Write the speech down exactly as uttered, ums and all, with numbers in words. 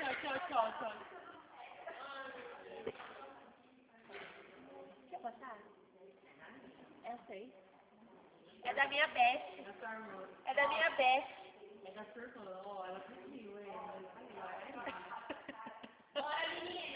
tchau, tchau, tchau. Quer passar? Eu sei. É da minha best. É da minha best. É da sua irmã. Ó, ela pediu, hein? Olha, menina.